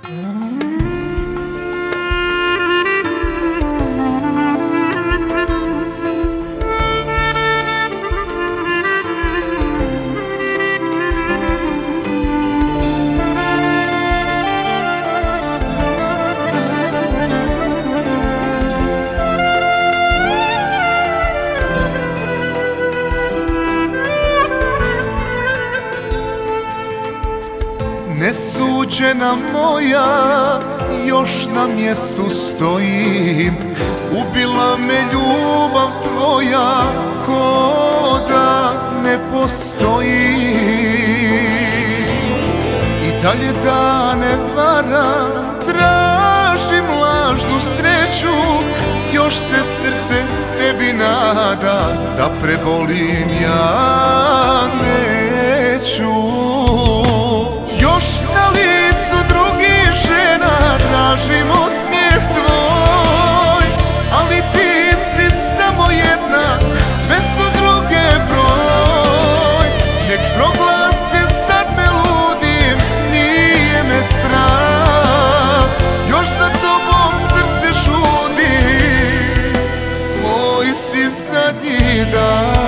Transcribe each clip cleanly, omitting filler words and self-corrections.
Nesuđena moja, još na mjestu stojim. Ubila me ljubav tvoja, ko da ne postoji. I dalje dane vara, tražim lažnu sreću. Još se srce tebi nada, da prebolim ja neću. Još na licu drugih žena tražim osmijeh tvoj, ali ti si samo jedna, sve su druge broj. Nek proglase sad me ludim, nije me strah, još za tobom srce žudi, moj si zadnji dan.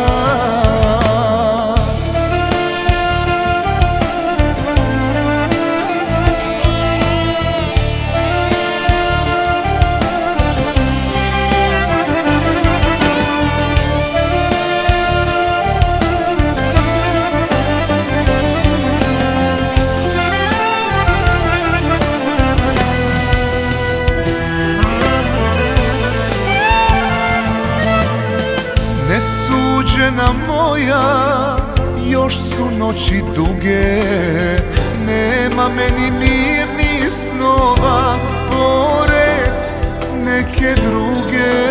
Nesuđena moja, još su noći duge, nema meni mirnih snova pored neke druge.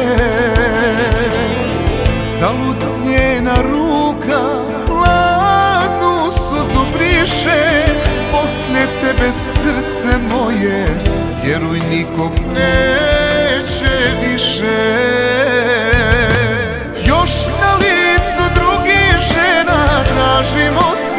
Zalud njena ruka hladnu suzu briše, poslije tebe srce moje, vjeruj nikog neće više. Još na licu drugih žena tražim osmijeh